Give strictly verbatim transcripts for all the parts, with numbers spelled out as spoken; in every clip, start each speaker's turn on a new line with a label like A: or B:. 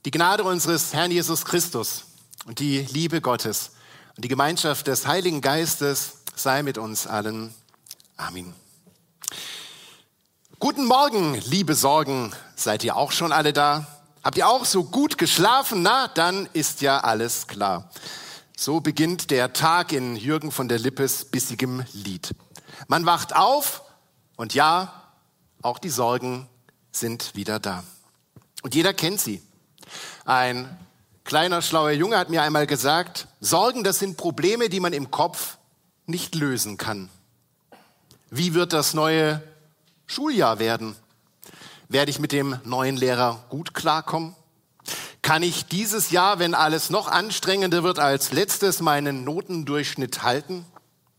A: Die Gnade unseres Herrn Jesus Christus und die Liebe Gottes und die Gemeinschaft des Heiligen Geistes sei mit uns allen. Amen. Guten Morgen, liebe Sorgen. Seid ihr auch schon alle da? Habt ihr auch so gut geschlafen? Na, dann ist ja alles klar. So beginnt der Tag in Jürgen von der Lippes bissigem Lied. Man wacht auf und ja, auch die Sorgen sind wieder da. Und jeder kennt sie. Ein kleiner, schlauer Junge hat mir einmal gesagt, Sorgen, das sind Probleme, die man im Kopf nicht lösen kann. Wie wird das neue Schuljahr werden? Werde ich mit dem neuen Lehrer gut klarkommen? Kann ich dieses Jahr, wenn alles noch anstrengender wird als letztes, meinen Notendurchschnitt halten?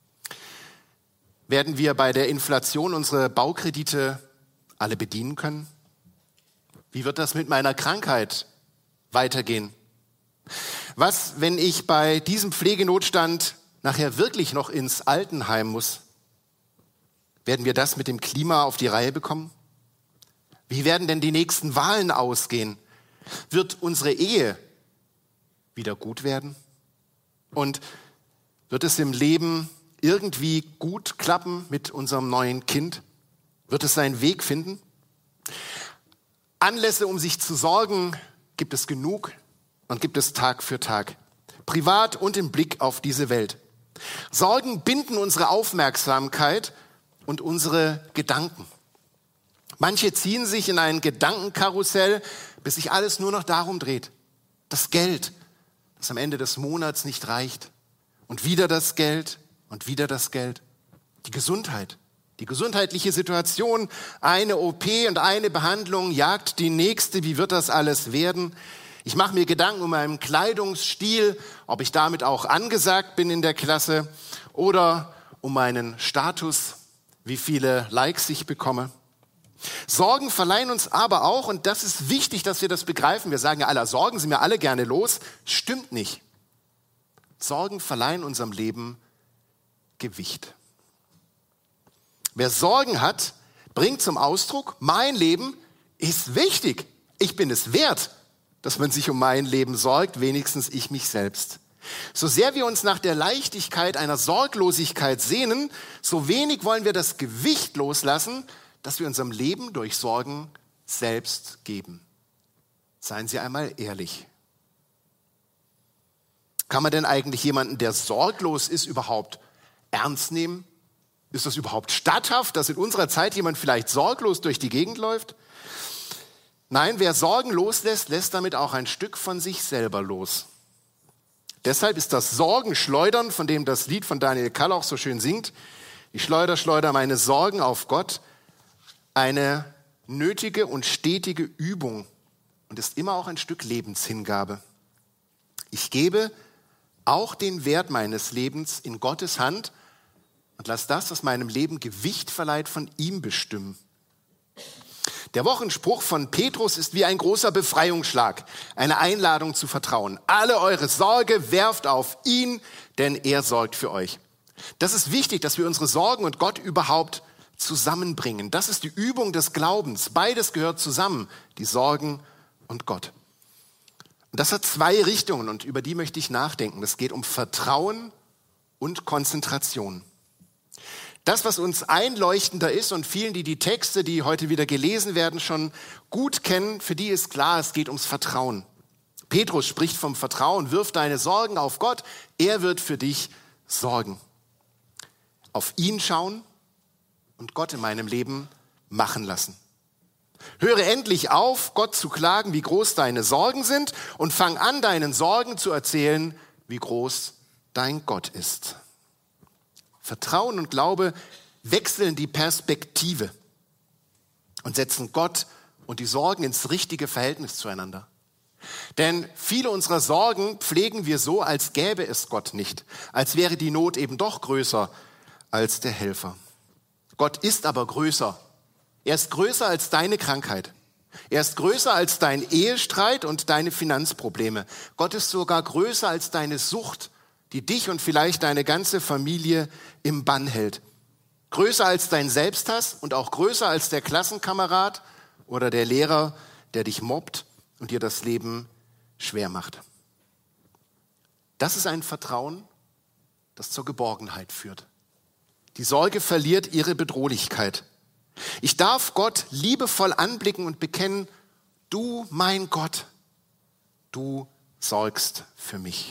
A: Werden wir bei der Inflation unsere Baukredite alle bedienen können? Wie wird das mit meiner Krankheit weitergehen? Was, wenn ich bei diesem Pflegenotstand nachher wirklich noch ins Altenheim muss? Werden wir das mit dem Klima auf die Reihe bekommen? Wie werden denn die nächsten Wahlen ausgehen? Wird unsere Ehe wieder gut werden? Und wird es im Leben irgendwie gut klappen mit unserem neuen Kind? Wird es seinen Weg finden? Anlässe, um sich zu sorgen, gibt es genug und gibt es Tag für Tag. Privat und im Blick auf diese Welt. Sorgen binden unsere Aufmerksamkeit und unsere Gedanken. Manche ziehen sich in ein Gedankenkarussell, bis sich alles nur noch darum dreht. Das Geld, das am Ende des Monats nicht reicht. Und wieder das Geld und wieder das Geld. Die Gesundheit, die gesundheitliche Situation, eine O P und eine Behandlung jagt die nächste. Wie wird das alles werden? Ich mache mir Gedanken um meinen Kleidungsstil, ob ich damit auch angesagt bin in der Klasse oder um meinen Status, wie viele Likes ich bekomme. Sorgen verleihen uns aber auch, und das ist wichtig, dass wir das begreifen, wir sagen ja alle, Sorgen sind wir alle gerne los, stimmt nicht. Sorgen verleihen unserem Leben Gewicht. Wer Sorgen hat, bringt zum Ausdruck, mein Leben ist wichtig. Ich bin es wert, dass man sich um mein Leben sorgt, wenigstens ich mich selbst. So sehr wir uns nach der Leichtigkeit einer Sorglosigkeit sehnen, so wenig wollen wir das Gewicht loslassen, das wir unserem Leben durch Sorgen selbst geben. Seien Sie einmal ehrlich. Kann man denn eigentlich jemanden, der sorglos ist, überhaupt ernst nehmen? Ist das überhaupt statthaft, dass in unserer Zeit jemand vielleicht sorglos durch die Gegend läuft? Nein, wer Sorgen loslässt, lässt damit auch ein Stück von sich selber los. Deshalb ist das Sorgenschleudern, von dem das Lied von Daniel Kall auch so schön singt, ich schleuder, schleuder meine Sorgen auf Gott, eine nötige und stetige Übung und ist immer auch ein Stück Lebenshingabe. Ich gebe auch den Wert meines Lebens in Gottes Hand und lass das, was meinem Leben Gewicht verleiht, von ihm bestimmen. Der Wochenspruch von Petrus ist wie ein großer Befreiungsschlag, eine Einladung zu vertrauen. Alle eure Sorge werft auf ihn, denn er sorgt für euch. Das ist wichtig, dass wir unsere Sorgen und Gott überhaupt zusammenbringen. Das ist die Übung des Glaubens. Beides gehört zusammen, die Sorgen und Gott. Und das hat zwei Richtungen und über die möchte ich nachdenken. Es geht um Vertrauen und Konzentration. Das, was uns einleuchtender ist und vielen, die die Texte, die heute wieder gelesen werden, schon gut kennen, für die ist klar, es geht ums Vertrauen. Petrus spricht vom Vertrauen, wirf deine Sorgen auf Gott, er wird für dich sorgen. Auf ihn schauen und Gott in meinem Leben machen lassen. Höre endlich auf, Gott zu klagen, wie groß deine Sorgen sind und fang an, deinen Sorgen zu erzählen, wie groß dein Gott ist. Vertrauen und Glaube wechseln die Perspektive und setzen Gott und die Sorgen ins richtige Verhältnis zueinander. Denn viele unserer Sorgen pflegen wir so, als gäbe es Gott nicht, als wäre die Not eben doch größer als der Helfer. Gott ist aber größer. Er ist größer als deine Krankheit. Er ist größer als dein Ehestreit und deine Finanzprobleme. Gott ist sogar größer als deine Sucht, die dich und vielleicht deine ganze Familie im Bann hält. Größer als dein Selbsthass und auch größer als der Klassenkamerad oder der Lehrer, der dich mobbt und dir das Leben schwer macht. Das ist ein Vertrauen, das zur Geborgenheit führt. Die Sorge verliert ihre Bedrohlichkeit. Ich darf Gott liebevoll anblicken und bekennen, du, mein Gott, du sorgst für mich.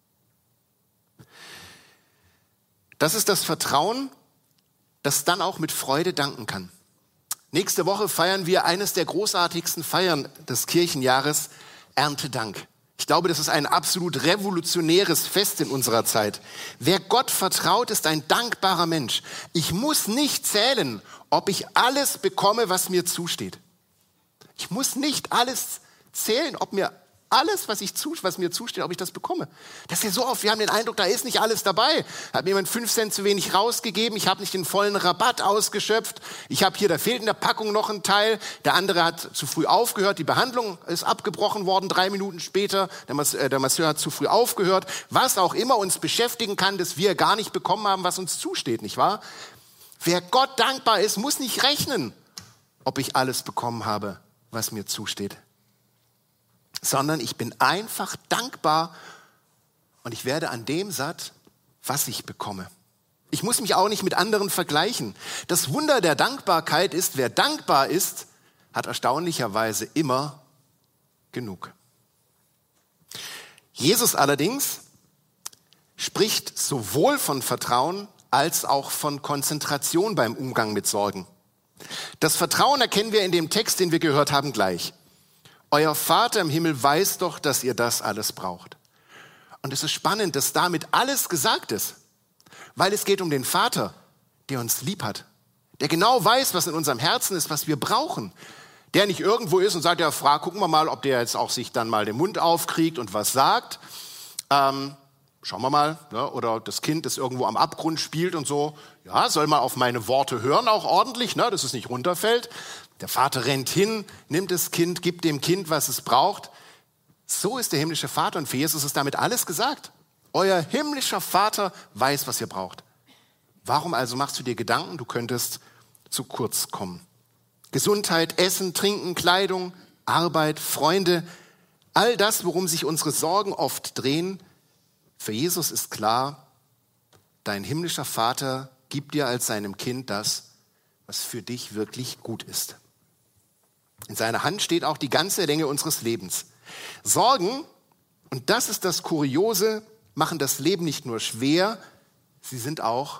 A: Das ist das Vertrauen, das dann auch mit Freude danken kann. Nächste Woche feiern wir eines der großartigsten Feiern des Kirchenjahres, Erntedank. Ich glaube, das ist ein absolut revolutionäres Fest in unserer Zeit. Wer Gott vertraut, ist ein dankbarer Mensch. Ich muss nicht zählen, ob ich alles bekomme, was mir zusteht. Ich muss nicht alles zählen, ob mir alles, was, ich zu, was mir zusteht, ob ich das bekomme. Das ist ja so oft, wir haben den Eindruck, da ist nicht alles dabei. Hat mir jemand fünf Cent zu wenig rausgegeben, ich habe nicht den vollen Rabatt ausgeschöpft, ich habe hier, da fehlt in der Packung noch ein Teil, der andere hat zu früh aufgehört, die Behandlung ist abgebrochen worden, drei Minuten später, der, Mas- äh, der Masseur hat zu früh aufgehört, was auch immer uns beschäftigen kann, dass wir gar nicht bekommen haben, was uns zusteht, nicht wahr? Wer Gott dankbar ist, muss nicht rechnen, ob ich alles bekommen habe, was mir zusteht. Sondern ich bin einfach dankbar und ich werde an dem satt, was ich bekomme. Ich muss mich auch nicht mit anderen vergleichen. Das Wunder der Dankbarkeit ist, wer dankbar ist, hat erstaunlicherweise immer genug. Jesus allerdings spricht sowohl von Vertrauen als auch von Konzentration beim Umgang mit Sorgen. Das Vertrauen erkennen wir in dem Text, den wir gehört haben, gleich. Euer Vater im Himmel weiß doch, dass ihr das alles braucht. Und es ist spannend, dass damit alles gesagt ist, weil es geht um den Vater, der uns lieb hat, der genau weiß, was in unserem Herzen ist, was wir brauchen, der nicht irgendwo ist und sagt, ja, frag, gucken wir mal, ob der jetzt auch sich dann mal den Mund aufkriegt und was sagt. Ähm, schauen wir mal, ne? Oder das Kind, das irgendwo am Abgrund spielt und so, ja, soll mal auf meine Worte hören, auch ordentlich, ne? Dass es nicht runterfällt. Der Vater rennt hin, nimmt das Kind, gibt dem Kind, was es braucht. So ist der himmlische Vater und für Jesus ist damit alles gesagt. Euer himmlischer Vater weiß, was ihr braucht. Warum also machst du dir Gedanken, du könntest zu kurz kommen? Gesundheit, Essen, Trinken, Kleidung, Arbeit, Freunde, all das, worum sich unsere Sorgen oft drehen, für Jesus ist klar, dein himmlischer Vater gibt dir als seinem Kind das, was für dich wirklich gut ist. In seiner Hand steht auch die ganze Länge unseres Lebens. Sorgen, und das ist das Kuriose, machen das Leben nicht nur schwer, sie sind auch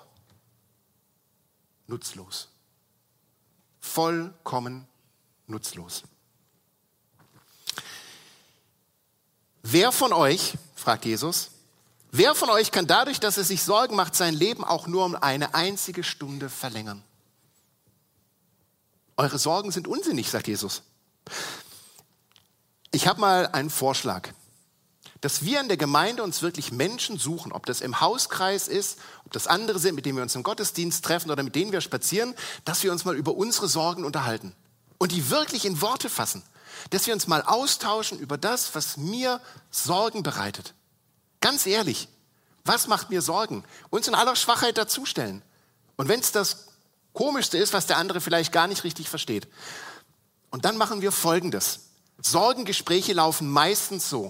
A: nutzlos. Vollkommen nutzlos. Wer von euch, fragt Jesus, wer von euch kann dadurch, dass er sich Sorgen macht, sein Leben auch nur um eine einzige Stunde verlängern? Eure Sorgen sind unsinnig, sagt Jesus. Ich habe mal einen Vorschlag, dass wir in der Gemeinde uns wirklich Menschen suchen, ob das im Hauskreis ist, ob das andere sind, mit denen wir uns im Gottesdienst treffen oder mit denen wir spazieren, dass wir uns mal über unsere Sorgen unterhalten und die wirklich in Worte fassen, dass wir uns mal austauschen über das, was mir Sorgen bereitet. Ganz ehrlich, was macht mir Sorgen? Uns in aller Schwachheit dazustellen. Und wenn es das Komischste ist, was der andere vielleicht gar nicht richtig versteht. Und dann machen wir Folgendes. Sorgengespräche laufen meistens so.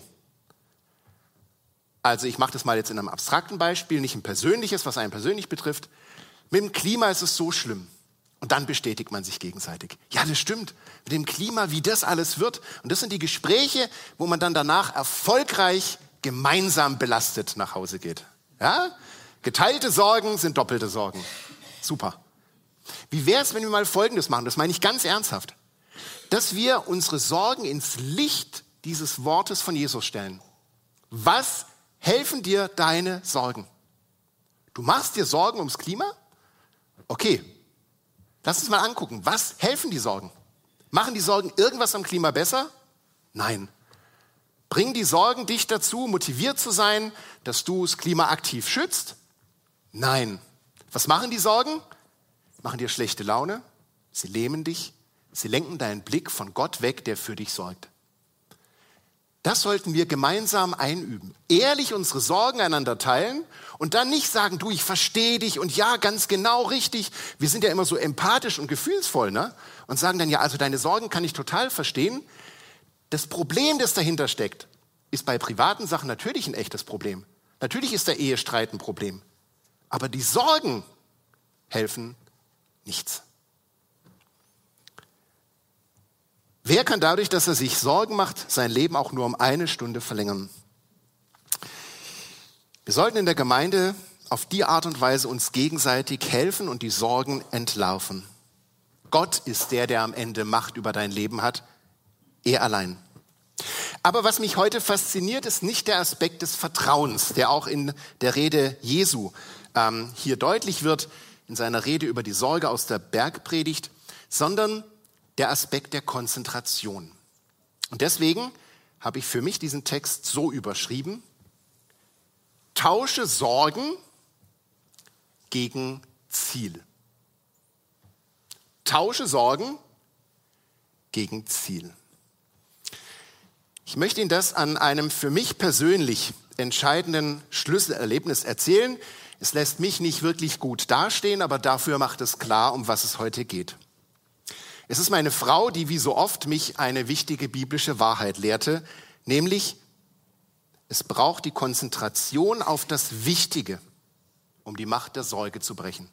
A: Also ich mache das mal jetzt in einem abstrakten Beispiel, nicht ein persönliches, was einen persönlich betrifft. Mit dem Klima ist es so schlimm. Und dann bestätigt man sich gegenseitig. Ja, das stimmt. Mit dem Klima, wie das alles wird. Und das sind die Gespräche, wo man dann danach erfolgreich gemeinsam belastet nach Hause geht. Ja? Geteilte Sorgen sind doppelte Sorgen. Super. Wie wäre es, wenn wir mal Folgendes machen? Das meine ich ganz ernsthaft. Dass wir unsere Sorgen ins Licht dieses Wortes von Jesus stellen. Was helfen dir deine Sorgen? Du machst dir Sorgen ums Klima? Okay, lass uns mal angucken. Was helfen die Sorgen? Machen die Sorgen irgendwas am Klima besser? Nein. Bringen die Sorgen dich dazu, motiviert zu sein, dass du das Klima aktiv schützt? Nein. Was machen die Sorgen? Machen dir schlechte Laune, sie lähmen dich, sie lenken deinen Blick von Gott weg, der für dich sorgt. Das sollten wir gemeinsam einüben. Ehrlich unsere Sorgen einander teilen und dann nicht sagen, du, ich verstehe dich und ja, ganz genau richtig. Wir sind ja immer so empathisch und gefühlsvoll, ne? Und sagen dann, ja, also deine Sorgen kann ich total verstehen. Das Problem, das dahinter steckt, ist bei privaten Sachen natürlich ein echtes Problem. Natürlich ist der Ehestreit ein Problem. Aber die Sorgen helfen nichts. Wer kann dadurch, dass er sich Sorgen macht, sein Leben auch nur um eine Stunde verlängern? Wir sollten in der Gemeinde auf die Art und Weise uns gegenseitig helfen und die Sorgen entlarven. Gott ist der, der am Ende Macht über dein Leben hat. Er allein. Aber was mich heute fasziniert, ist nicht der Aspekt des Vertrauens, der auch in der Rede Jesu ähm, hier deutlich wird, in seiner Rede über die Sorge aus der Bergpredigt, sondern der Aspekt der Konzentration. Und deswegen habe ich für mich diesen Text so überschrieben: Tausche Sorgen gegen Ziel. Tausche Sorgen gegen Ziel. Ich möchte Ihnen das an einem für mich persönlich entscheidenden Schlüsselerlebnis erzählen. Es lässt mich nicht wirklich gut dastehen, aber dafür macht es klar, um was es heute geht. Es ist meine Frau, die wie so oft mich eine wichtige biblische Wahrheit lehrte, nämlich: Es braucht die Konzentration auf das Wichtige, um die Macht der Sorge zu brechen.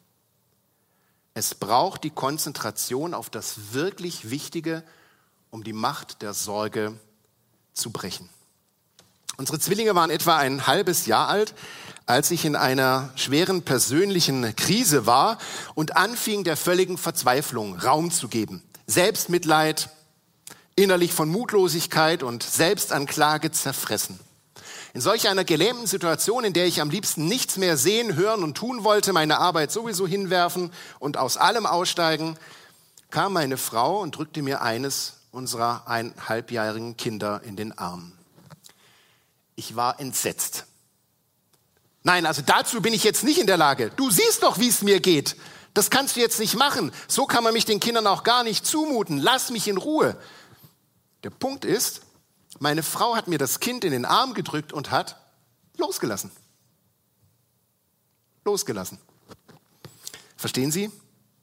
A: Es braucht die Konzentration auf das wirklich Wichtige, um die Macht der Sorge zu brechen. Unsere Zwillinge waren etwa ein halbes Jahr alt, als ich in einer schweren persönlichen Krise war und anfing, der völligen Verzweiflung Raum zu geben. Selbstmitleid, innerlich von Mutlosigkeit und Selbstanklage zerfressen. In solch einer gelähmten Situation, in der ich am liebsten nichts mehr sehen, hören und tun wollte, meine Arbeit sowieso hinwerfen und aus allem aussteigen, kam meine Frau und drückte mir eines unserer eineinhalbjährigen Kinder in den Arm. Ich war entsetzt. Nein, also dazu bin ich jetzt nicht in der Lage. Du siehst doch, wie es mir geht. Das kannst du jetzt nicht machen. So kann man mich den Kindern auch gar nicht zumuten. Lass mich in Ruhe. Der Punkt ist, meine Frau hat mir das Kind in den Arm gedrückt und hat losgelassen. Losgelassen. Verstehen Sie?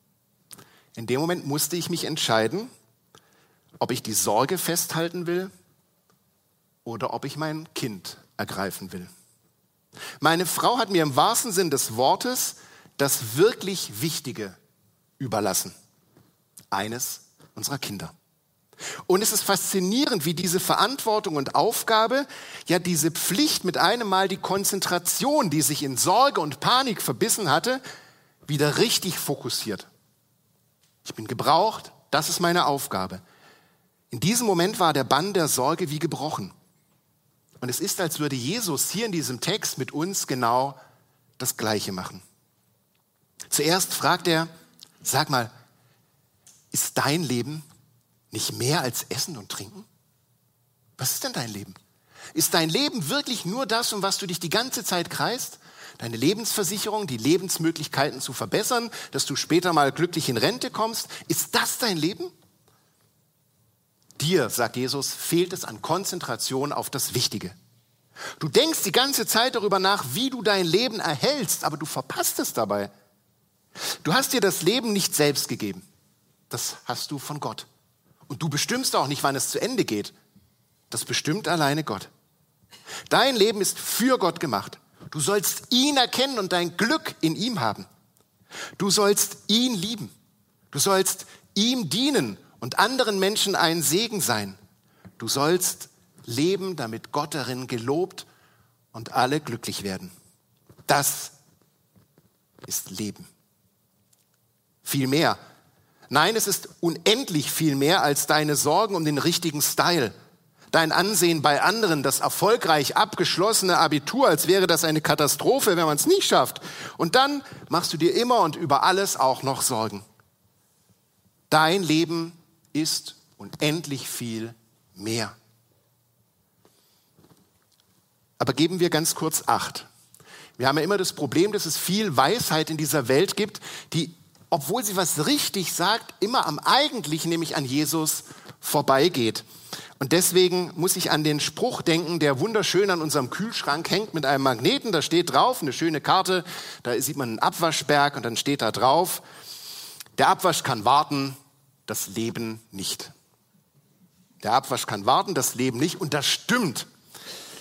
A: In dem Moment musste ich mich entscheiden, ob ich die Sorge festhalten will oder ob ich mein Kind ergreifen will. Meine Frau hat mir im wahrsten Sinn des Wortes das wirklich Wichtige überlassen. Eines unserer Kinder. Und es ist faszinierend, wie diese Verantwortung und Aufgabe, ja diese Pflicht mit einem Mal die Konzentration, die sich in Sorge und Panik verbissen hatte, wieder richtig fokussiert. Ich bin gebraucht, das ist meine Aufgabe. In diesem Moment war der Bann der Sorge wie gebrochen. Und es ist, als würde Jesus hier in diesem Text mit uns genau das Gleiche machen. Zuerst fragt er, sag mal, ist dein Leben nicht mehr als Essen und Trinken? Was ist denn dein Leben? Ist dein Leben wirklich nur das, um was du dich die ganze Zeit kreist? Deine Lebensversicherung, die Lebensmöglichkeiten zu verbessern, dass du später mal glücklich in Rente kommst? Ist das dein Leben? Dir, sagt Jesus, fehlt es an Konzentration auf das Wichtige. Du denkst die ganze Zeit darüber nach, wie du dein Leben erhältst, aber du verpasst es dabei. Du hast dir das Leben nicht selbst gegeben. Das hast du von Gott. Und du bestimmst auch nicht, wann es zu Ende geht. Das bestimmt alleine Gott. Dein Leben ist für Gott gemacht. Du sollst ihn erkennen und dein Glück in ihm haben. Du sollst ihn lieben. Du sollst ihm dienen und anderen Menschen ein Segen sein. Du sollst leben, damit Gott darin gelobt und alle glücklich werden. Das ist Leben. Viel mehr. Nein, es ist unendlich viel mehr als deine Sorgen um den richtigen Style. Dein Ansehen bei anderen, das erfolgreich abgeschlossene Abitur, als wäre das eine Katastrophe, wenn man es nicht schafft. Und dann machst du dir immer und über alles auch noch Sorgen. Dein Leben ist unendlich viel mehr. Aber geben wir ganz kurz Acht. Wir haben ja immer das Problem, dass es viel Weisheit in dieser Welt gibt, die, obwohl sie was richtig sagt, immer am Eigentlichen, nämlich an Jesus, vorbeigeht. Und deswegen muss ich an den Spruch denken, der wunderschön an unserem Kühlschrank hängt mit einem Magneten. Da steht drauf, eine schöne Karte, da sieht man einen Abwaschberg und dann steht da drauf, der Abwasch kann warten, das Leben nicht. Der Abwasch kann warten, das Leben nicht. Und das stimmt.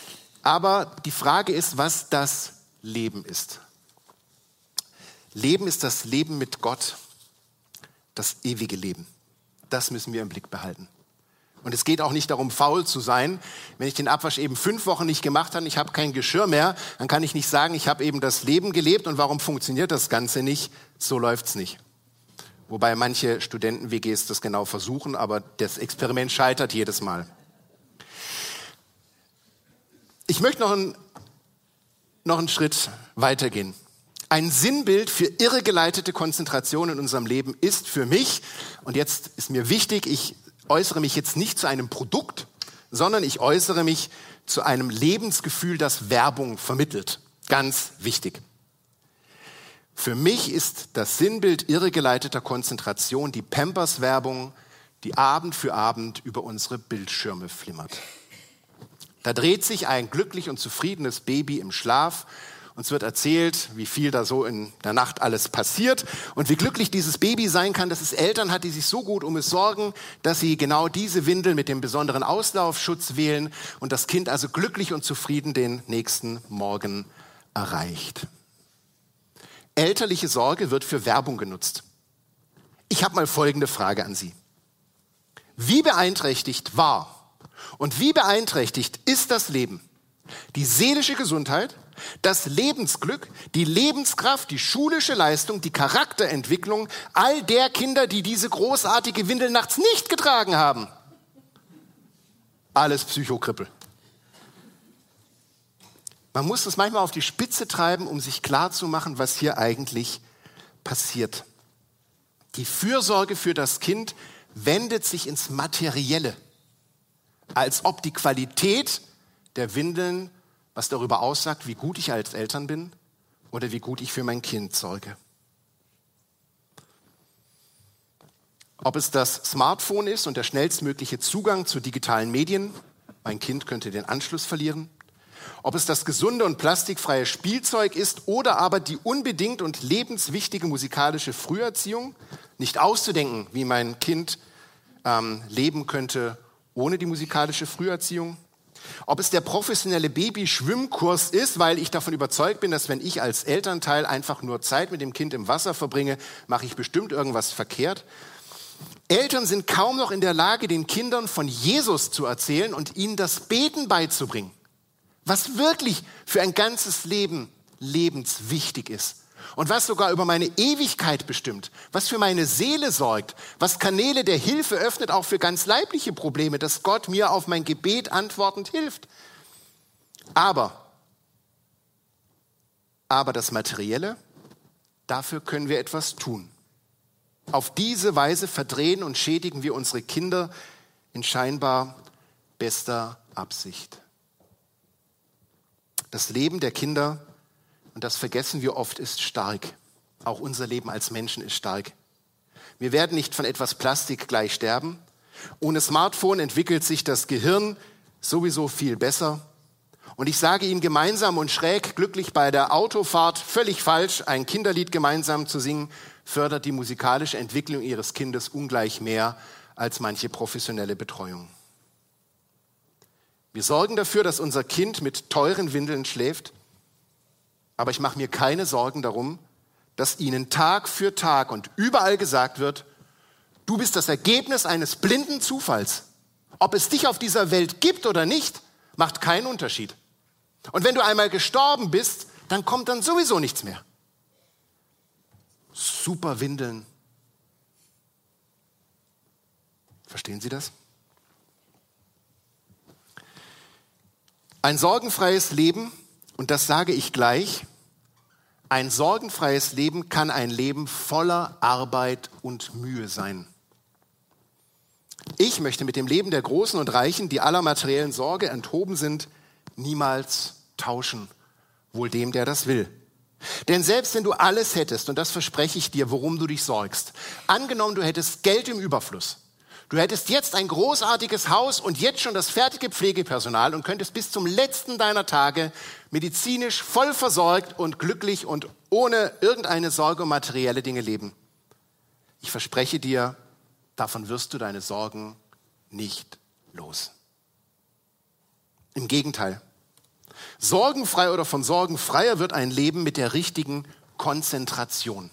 A: Aber die Frage ist, was das Leben ist. Leben ist das Leben mit Gott, das ewige Leben. Das müssen wir im Blick behalten. Und es geht auch nicht darum, faul zu sein. Wenn ich den Abwasch eben fünf Wochen nicht gemacht habe, ich habe kein Geschirr mehr, dann kann ich nicht sagen, ich habe eben das Leben gelebt und warum funktioniert das Ganze nicht? So läuft's nicht. Wobei manche Studenten-W Gs das genau versuchen, aber das Experiment scheitert jedes Mal. Ich möchte noch einen, noch einen Schritt weitergehen. Ein Sinnbild für irregeleitete Konzentration in unserem Leben ist für mich, und jetzt ist mir wichtig, ich äußere mich jetzt nicht zu einem Produkt, sondern ich äußere mich zu einem Lebensgefühl, das Werbung vermittelt. Ganz wichtig. Für mich ist das Sinnbild irregeleiteter Konzentration die Pampers-Werbung, die Abend für Abend über unsere Bildschirme flimmert. Da dreht sich ein glücklich und zufriedenes Baby im Schlaf. Uns wird erzählt, wie viel da so in der Nacht alles passiert und wie glücklich dieses Baby sein kann, dass es Eltern hat, die sich so gut um es sorgen, dass sie genau diese Windel mit dem besonderen Auslaufschutz wählen und das Kind also glücklich und zufrieden den nächsten Morgen erreicht. Elterliche Sorge wird für Werbung genutzt. Ich habe mal folgende Frage an Sie. Wie beeinträchtigt war und wie beeinträchtigt ist das Leben, die seelische Gesundheit, das Lebensglück, die Lebenskraft, die schulische Leistung, die Charakterentwicklung all der Kinder, die diese großartige Windel nachts nicht getragen haben? Alles Psychokrippel. Man muss das manchmal auf die Spitze treiben, um sich klarzumachen, was hier eigentlich passiert. Die Fürsorge für das Kind wendet sich ins Materielle, als ob die Qualität der Windeln was darüber aussagt, wie gut ich als Eltern bin oder wie gut ich für mein Kind sorge. Ob es das Smartphone ist und der schnellstmögliche Zugang zu digitalen Medien, mein Kind könnte den Anschluss verlieren. Ob es das gesunde und plastikfreie Spielzeug ist oder aber die unbedingt und lebenswichtige musikalische Früherziehung, nicht auszudenken, wie mein Kind ähm, leben könnte ohne die musikalische Früherziehung. Ob es der professionelle Baby-Schwimmkurs ist, weil ich davon überzeugt bin, dass wenn ich als Elternteil einfach nur Zeit mit dem Kind im Wasser verbringe, mache ich bestimmt irgendwas verkehrt. Eltern sind kaum noch in der Lage, den Kindern von Jesus zu erzählen und ihnen das Beten beizubringen, was wirklich für ein ganzes Leben lebenswichtig ist. Und was sogar über meine Ewigkeit bestimmt, was für meine Seele sorgt, was Kanäle der Hilfe öffnet, auch für ganz leibliche Probleme, dass Gott mir auf mein Gebet antwortend hilft. Aber, aber das Materielle, dafür können wir etwas tun. Auf diese Weise verdrehen und schädigen wir unsere Kinder in scheinbar bester Absicht. Das Leben der Kinder, und das vergessen wir oft, ist stark. Auch unser Leben als Menschen ist stark. Wir werden nicht von etwas Plastik gleich sterben. Ohne Smartphone entwickelt sich das Gehirn sowieso viel besser. Und ich sage Ihnen, gemeinsam und schräg glücklich bei der Autofahrt, völlig falsch, ein Kinderlied gemeinsam zu singen, fördert die musikalische Entwicklung Ihres Kindes ungleich mehr als manche professionelle Betreuung. Wir sorgen dafür, dass unser Kind mit teuren Windeln schläft. Aber ich mache mir keine Sorgen darum, dass ihnen Tag für Tag und überall gesagt wird, du bist das Ergebnis eines blinden Zufalls. Ob es dich auf dieser Welt gibt oder nicht, macht keinen Unterschied. Und wenn du einmal gestorben bist, dann kommt dann sowieso nichts mehr. Super Windeln. Verstehen Sie das? Ein sorgenfreies Leben, und das sage ich gleich, ein sorgenfreies Leben kann ein Leben voller Arbeit und Mühe sein. Ich möchte mit dem Leben der Großen und Reichen, die aller materiellen Sorge enthoben sind, niemals tauschen, wohl dem, der das will. Denn selbst wenn du alles hättest, und das verspreche ich dir, worum du dich sorgst, angenommen, du hättest Geld im Überfluss, du hättest jetzt ein großartiges Haus und jetzt schon das fertige Pflegepersonal und könntest bis zum letzten deiner Tage medizinisch voll versorgt und glücklich und ohne irgendeine Sorge um materielle Dinge leben. Ich verspreche dir, davon wirst du deine Sorgen nicht los. Im Gegenteil. Sorgenfrei oder von Sorgen freier wird ein Leben mit der richtigen Konzentration.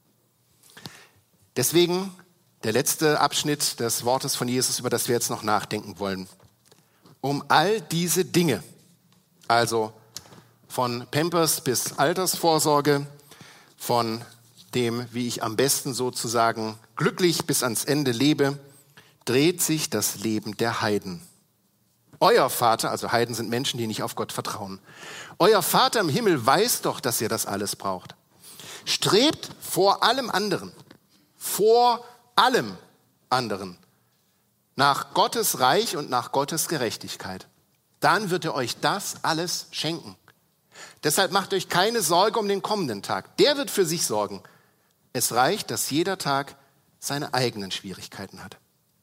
A: Deswegen der letzte Abschnitt des Wortes von Jesus, über das wir jetzt noch nachdenken wollen. Um all diese Dinge, also von Pampers bis Altersvorsorge, von dem, wie ich am besten sozusagen glücklich bis ans Ende lebe, dreht sich das Leben der Heiden. Euer Vater, also Heiden sind Menschen, die nicht auf Gott vertrauen. Euer Vater im Himmel weiß doch, dass ihr das alles braucht. Strebt vor allem anderen, vor allem anderen, nach Gottes Reich und nach Gottes Gerechtigkeit. Dann wird er euch das alles schenken. Deshalb macht euch keine Sorge um den kommenden Tag. Der wird für sich sorgen. Es reicht, dass jeder Tag seine eigenen Schwierigkeiten hat.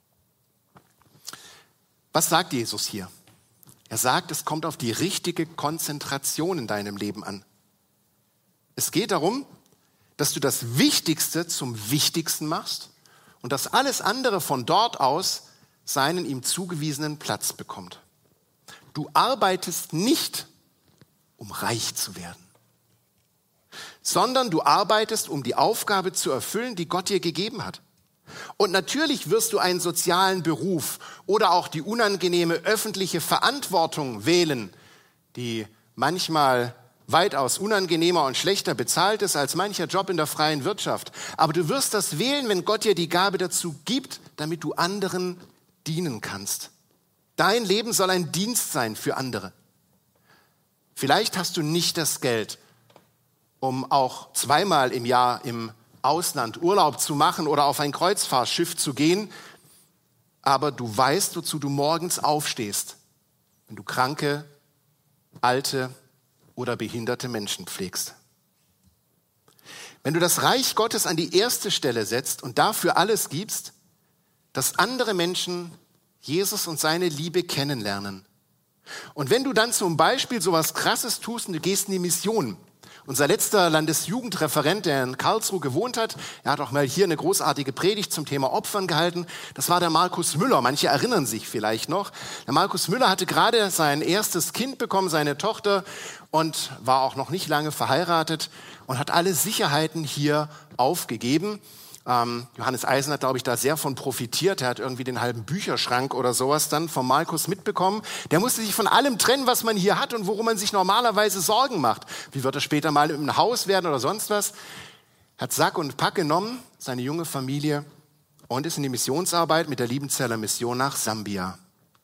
A: Was sagt Jesus hier? Er sagt, es kommt auf die richtige Konzentration in deinem Leben an. Es geht darum, dass du das Wichtigste zum Wichtigsten machst und dass alles andere von dort aus seinen ihm zugewiesenen Platz bekommt. Du arbeitest nicht, um reich zu werden, sondern du arbeitest, um die Aufgabe zu erfüllen, die Gott dir gegeben hat. Und natürlich wirst du einen sozialen Beruf oder auch die unangenehme öffentliche Verantwortung wählen, die manchmal weitaus unangenehmer und schlechter bezahlt ist als mancher Job in der freien Wirtschaft. Aber du wirst das wählen, wenn Gott dir die Gabe dazu gibt, damit du anderen dienen kannst. Dein Leben soll ein Dienst sein für andere. Vielleicht hast du nicht das Geld, um auch zweimal im Jahr im Ausland Urlaub zu machen oder auf ein Kreuzfahrtschiff zu gehen, aber du weißt, wozu du morgens aufstehst, wenn du kranke, alte oder behinderte Menschen pflegst. Wenn du das Reich Gottes an die erste Stelle setzt und dafür alles gibst, dass andere Menschen Jesus und seine Liebe kennenlernen. Und wenn du dann zum Beispiel sowas Krasses tust und du gehst in die Mission. Unser letzter Landesjugendreferent, der in Karlsruhe gewohnt hat, er hat auch mal hier eine großartige Predigt zum Thema Opfern gehalten. Das war der Markus Müller. Manche erinnern sich vielleicht noch. Der Markus Müller hatte gerade sein erstes Kind bekommen, seine Tochter, und war auch noch nicht lange verheiratet und hat alle Sicherheiten hier aufgegeben. Ähm, Johannes Eisen hat, glaube ich, da sehr von profitiert. Er hat irgendwie den halben Bücherschrank oder sowas dann von Markus mitbekommen. Der musste sich von allem trennen, was man hier hat und worum man sich normalerweise Sorgen macht. Wie wird er später mal im Haus werden oder sonst was? Hat Sack und Pack genommen, seine junge Familie, und ist in die Missionsarbeit mit der Liebenzeller Mission nach Sambia.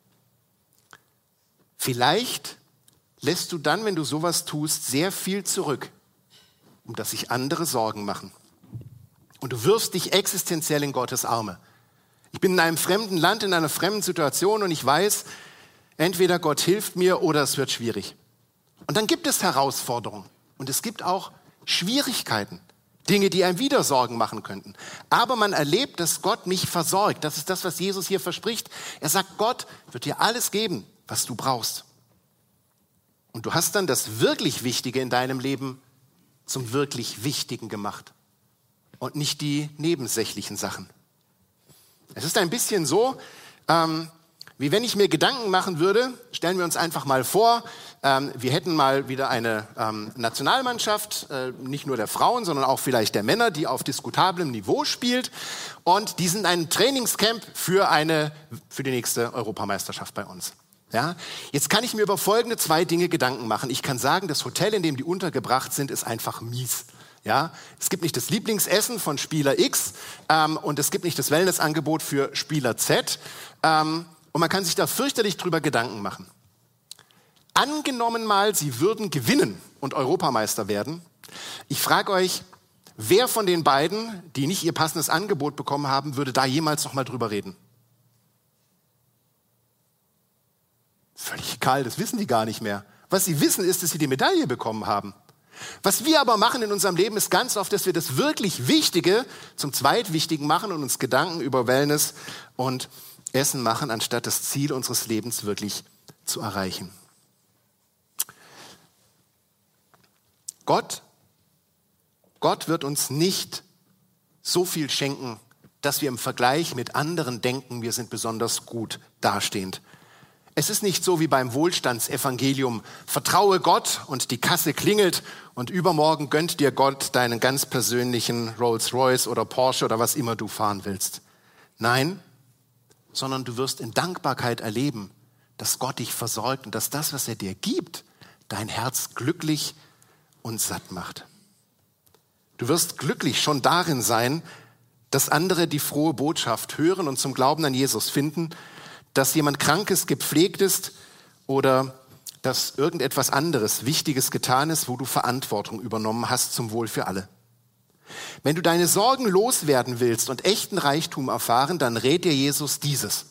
A: Vielleicht lässt du dann, wenn du sowas tust, sehr viel zurück, um dass sich andere Sorgen machen. Und du wirfst dich existenziell in Gottes Arme. Ich bin in einem fremden Land, in einer fremden Situation und ich weiß, entweder Gott hilft mir oder es wird schwierig. Und dann gibt es Herausforderungen und es gibt auch Schwierigkeiten, Dinge, die einem wieder Sorgen machen könnten. Aber man erlebt, dass Gott mich versorgt. Das ist das, was Jesus hier verspricht. Er sagt, Gott wird dir alles geben, was du brauchst. Und du hast dann das wirklich Wichtige in deinem Leben zum wirklich Wichtigen gemacht. Und nicht die nebensächlichen Sachen. Es ist ein bisschen so, ähm, wie wenn ich mir Gedanken machen würde, stellen wir uns einfach mal vor, ähm, wir hätten mal wieder eine ähm, Nationalmannschaft, äh, nicht nur der Frauen, sondern auch vielleicht der Männer, die auf diskutablem Niveau spielt. Und die sind ein Trainingscamp für, eine, für die nächste Europameisterschaft bei uns. Ja? Jetzt kann ich mir über folgende zwei Dinge Gedanken machen. Ich kann sagen, das Hotel, in dem die untergebracht sind, ist einfach mies. Ja, es gibt nicht das Lieblingsessen von Spieler X ähm, und es gibt nicht das Wellnessangebot für Spieler Z ähm, und man kann sich da fürchterlich drüber Gedanken machen. Angenommen mal, sie würden gewinnen und Europameister werden. Ich frage euch, wer von den beiden, die nicht ihr passendes Angebot bekommen haben, würde da jemals noch mal drüber reden? Völlig egal, das wissen die gar nicht mehr. Was sie wissen ist, dass sie die Medaille bekommen haben. Was wir aber machen in unserem Leben ist ganz oft, dass wir das wirklich Wichtige zum Zweitwichtigen machen und uns Gedanken über Wellness und Essen machen, anstatt das Ziel unseres Lebens wirklich zu erreichen. Gott, Gott wird uns nicht so viel schenken, dass wir im Vergleich mit anderen denken, wir sind besonders gut dastehend. Es ist nicht so wie beim Wohlstandsevangelium. Vertraue Gott und die Kasse klingelt und übermorgen gönnt dir Gott deinen ganz persönlichen Rolls-Royce oder Porsche oder was immer du fahren willst. Nein, sondern du wirst in Dankbarkeit erleben, dass Gott dich versorgt und dass das, was er dir gibt, dein Herz glücklich und satt macht. Du wirst glücklich schon darin sein, dass andere die frohe Botschaft hören und zum Glauben an Jesus finden, dass jemand Krankes gepflegt ist oder dass irgendetwas anderes Wichtiges getan ist, wo du Verantwortung übernommen hast zum Wohl für alle. Wenn du deine Sorgen loswerden willst und echten Reichtum erfahren, dann rät dir Jesus dieses.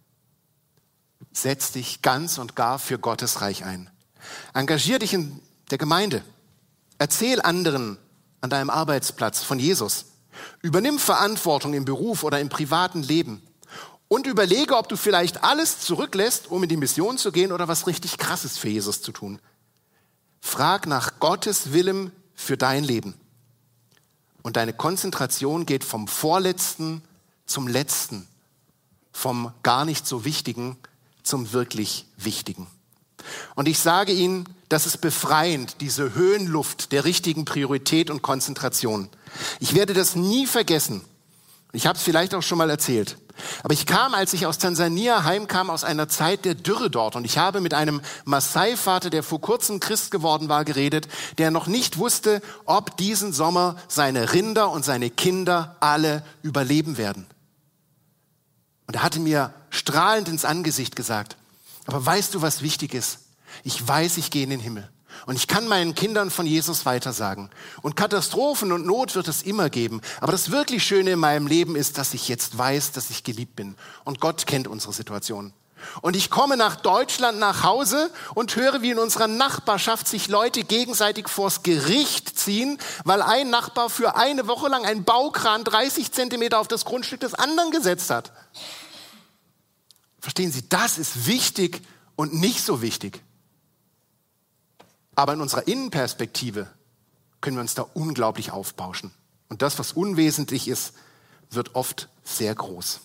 A: Setz dich ganz und gar für Gottes Reich ein. Engagier dich in der Gemeinde. Erzähl anderen an deinem Arbeitsplatz von Jesus. Übernimm Verantwortung im Beruf oder im privaten Leben. Und überlege, ob du vielleicht alles zurücklässt, um in die Mission zu gehen oder was richtig Krasses für Jesus zu tun. Frag nach Gottes Willen für dein Leben. Und deine Konzentration geht vom Vorletzten zum Letzten, vom gar nicht so Wichtigen zum wirklich Wichtigen. Und ich sage Ihnen, das ist befreiend, diese Höhenluft der richtigen Priorität und Konzentration. Ich werde das nie vergessen. Ich habe es vielleicht auch schon mal erzählt. Aber ich kam, als ich aus Tansania heimkam, aus einer Zeit der Dürre dort. Und ich habe mit einem Maasai-Vater, der vor kurzem Christ geworden war, geredet, der noch nicht wusste, ob diesen Sommer seine Rinder und seine Kinder alle überleben werden. Und er hatte mir strahlend ins Angesicht gesagt, aber weißt du, was wichtig ist? Ich weiß, ich gehe in den Himmel. Und ich kann meinen Kindern von Jesus weitersagen. Und Katastrophen und Not wird es immer geben. Aber das wirklich Schöne in meinem Leben ist, dass ich jetzt weiß, dass ich geliebt bin. Und Gott kennt unsere Situation. Und ich komme nach Deutschland nach Hause und höre, wie in unserer Nachbarschaft sich Leute gegenseitig vors Gericht ziehen, weil ein Nachbar für eine Woche lang einen Baukran dreißig Zentimeter auf das Grundstück des anderen gesetzt hat. Verstehen Sie, das ist wichtig und nicht so wichtig. Aber in unserer Innenperspektive können wir uns da unglaublich aufbauschen. Und das, was unwesentlich ist, wird oft sehr groß.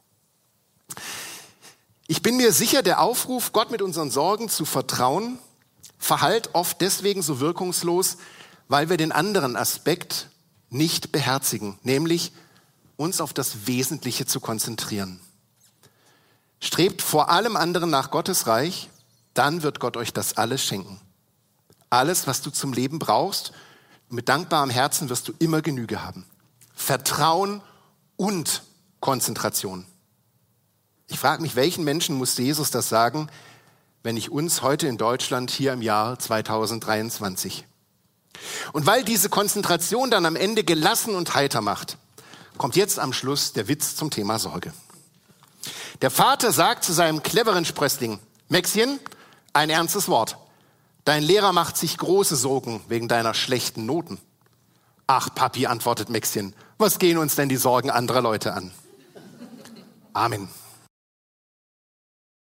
A: Ich bin mir sicher, der Aufruf, Gott mit unseren Sorgen zu vertrauen, verhallt oft deswegen so wirkungslos, weil wir den anderen Aspekt nicht beherzigen, nämlich uns auf das Wesentliche zu konzentrieren. Strebt vor allem anderen nach Gottes Reich, dann wird Gott euch das alles schenken. Alles, was du zum Leben brauchst, mit dankbarem Herzen wirst du immer Genüge haben. Vertrauen und Konzentration. Ich frage mich, welchen Menschen musste Jesus das sagen, wenn nicht uns heute in Deutschland hier im Jahr zweitausenddreiundzwanzig. Und weil diese Konzentration dann am Ende gelassen und heiter macht, kommt jetzt am Schluss der Witz zum Thema Sorge. Der Vater sagt zu seinem cleveren Sprössling, Maxchen, ein ernstes Wort. Dein Lehrer macht sich große Sorgen wegen deiner schlechten Noten. Ach, Papi, antwortet Maxchen, was gehen uns denn die Sorgen anderer Leute an? Amen.